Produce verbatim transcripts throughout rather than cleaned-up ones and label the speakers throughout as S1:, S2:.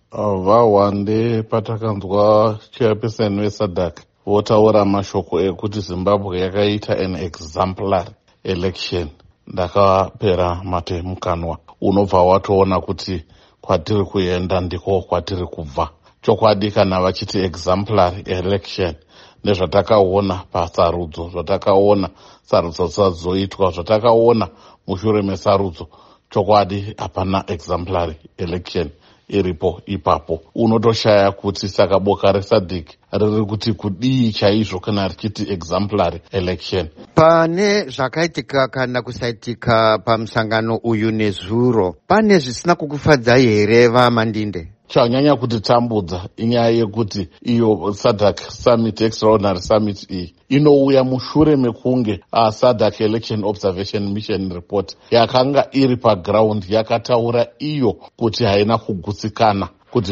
S1: Vahwande patakanzwa chairperson wesadc votaura mashoko ekuti Zimbabwe yakaita an exemplary election, ndakapera mate mukanwa. Unobva watoona kuti kwatiri kuenda ndiko kwatiri kubva. Chokwadi kana vachiti exemplary election nezvatakaona pasarudzo, zvatakaona sarudzo sazoitwa, zvatakaona mushure mesarudzo, chokwadi hapana exemplary election iripo ipapo. Unotoshaya kuti saka boka resadc riri kuti kudii chaizvo kana richiti exemplary election.
S2: Pane zvakaitika kana kusaitika pamusangano uyu nezuro, pane zvisina kukufadzai here vaMandinde?
S1: Chanyanya kutitambudza inyaya yekuti iyo sadc summit, extraordinary summit iyi inouya mushure mekunge uh, sadc election observation mission report yakanga iri paground yakataura iyo kuti haina kugutsikana, kuti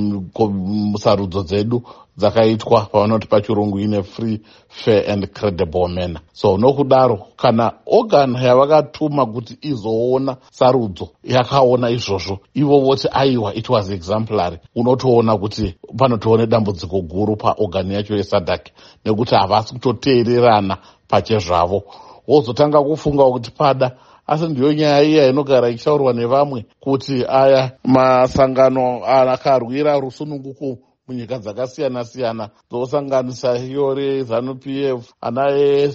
S1: sarudzo dzedu dzakaitwa pavanoti pachirungu ine free, fair and credible manner. So nokudaro kana organ yavakatuma kuti izoona sarudzo yakaona izvozvo, ivo voti aiwa it was exemplary, unotoona kuti panotoone dambudziko guru paorgan yacho yesadc nekuti havasi kutoteererana pachezvavo. Wozotanga kufunga kuti pada asi ndiyo nyaya iya inogara ichitaurwa nevamwe kuti aya masangano akarwira rusununguko munyika dzakasiyana-siyana dzosanganisa iyo reZANU-P F, ana A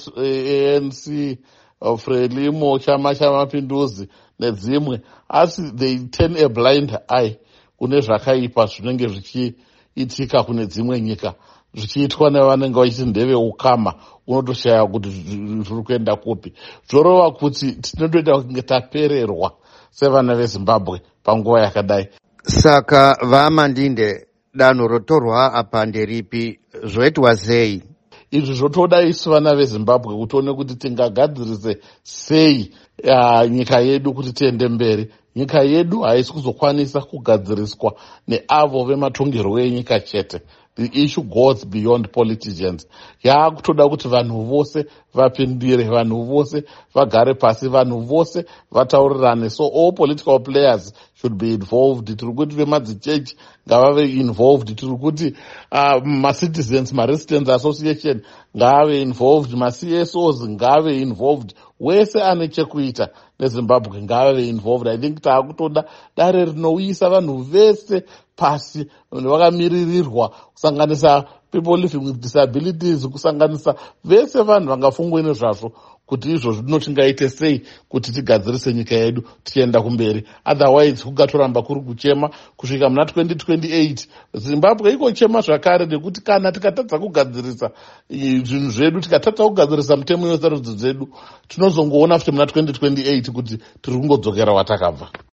S1: N C, Frelimo, chama chamapinduzi nedzimwe, asi they turn a blind eye kune zvakaipa zvinenge zvichiitika kune dzimwe nyika zvichiitwa nevanenge vachiti ndeveukama. Unotoshaya kuti zviri kuenda kupi. Zvorova kuti tinotoita kunge tapererwa sevana veZimbabwe panguva yakadai.
S2: Saka vaMandinde, danho rotorwa apa nderipi, zvoitwa sei?
S1: Izvi zvotoda isu vana veZimbabwe kutione kuti tingagadzirise sei uh, nyika yedu kuti tiende mberi. Nyika yedu haisi kuzokwanisa kugadziriswa neavo vematongerwo enyika chete. The issue goes beyond politicians. Yaakutoda kuti vanhu vose vapindire, vanhu vose vagare pasi, vanhu vose vataurirane. So all political players should be involved. Tiri kuti vemadzichechi ngavave involved. Tiri kuti uh, ma-citizens, ma-residents association ngave involved. Ma-C S Os ngave involved. Wese ane chekuita neZimbabwe ngave involved. I think taakutoda dare rinouyisa vanhu vese pasi vakamirirwa, kusanganisa people living with disabilities, kusanganisa vese vanhu vangafungwe nezvazvo kuti izvo zvinotingaite sei kuti tigadzirise nyika yedu tichienda kumberi. Otherwise kugatoramba kuri kuchema kusvika muna twenty twenty-eight Zimbabwe ikochema zvakare, nekuti kana tikatadza kugadzirisa zvinhu zvedu, tikatadza kugadzirisa mutemo wesarudzo dzedu, tinozongoona futi muna twenty twenty-eight kuti tiri kungodzokera watakabva.